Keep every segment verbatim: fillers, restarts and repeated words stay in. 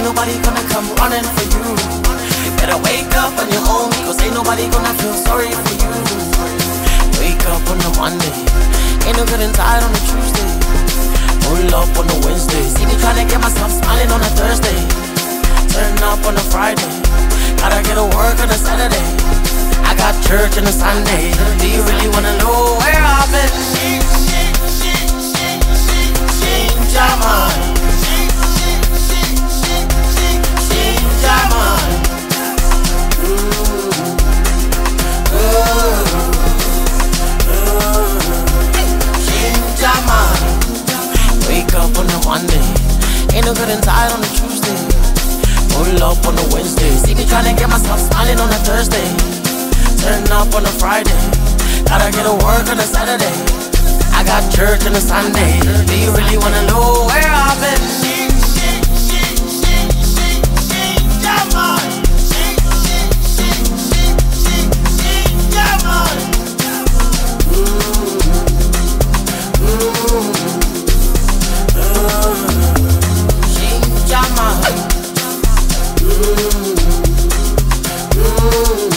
nobody gonna come running for you. You better wake up on your own, cause ain't nobody gonna feel sorry for you. Wake up on a Monday, ain't no getting tired on a Tuesday. Pull up on a Wednesday, see me trying to get myself smiling on a Thursday. Turn up on a Friday, gotta get to work on a Saturday. I got church on a Sunday. Do you really wanna know where I've been? Change your mind. Change your mind. Ooh. Ooh. Ooh. Change your mind. Wake up on a Monday, ain't no getting tired on a Tuesday. Pull up on a Wednesday, see me trying to get myself smiling on a Thursday. Turn up on a Friday, gotta get to work on a Saturday. I got church on a Sunday. Do you really wanna know where I've been? Come on. Come on. Ooh. Ooh. Ooh. Change your mind. Ooh. Ooh.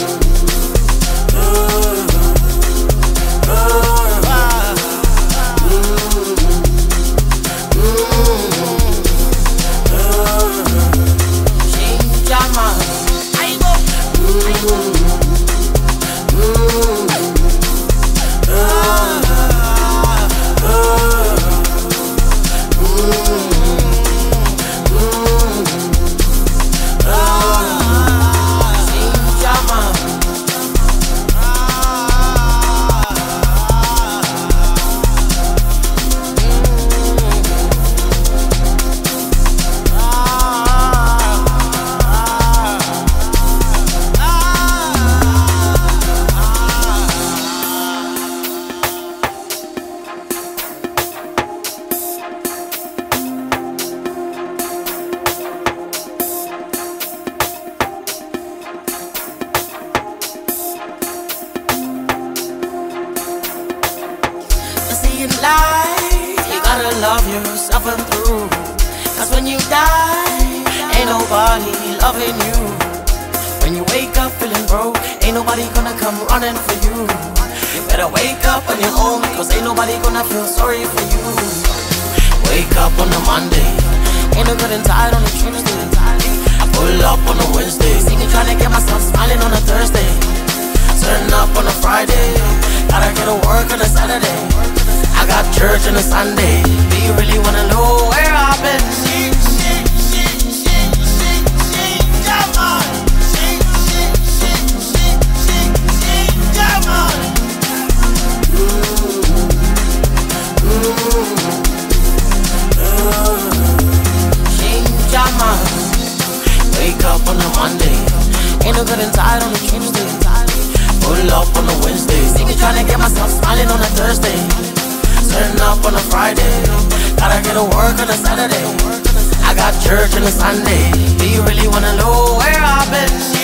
Love yourself and through, cause when you die, ain't nobody loving you. When you wake up feeling broke, ain't nobody gonna come running for you. You better wake up on your own, cause ain't nobody gonna feel sorry for you. Wake up on a Monday, ain't no getting tired on a Tuesday. I pull up on a Wednesday, see me trying to get myself smiling on a Thursday. Turn up on a Friday, gotta get to work on a Saturday. I got church on a Sunday. Do you really wanna know where I've been? Come on. Come on. Ooh. Ooh. Ooh. Change your mind. Wake up on a Monday, ain't no getting tired on a Tuesday. Pull up on a Wednesday, see me trying to get myself smiling on a Thursday. Turn up on a Friday, gotta get to work on a Saturday. I got church on a Sunday. Do you really wanna know where I've been?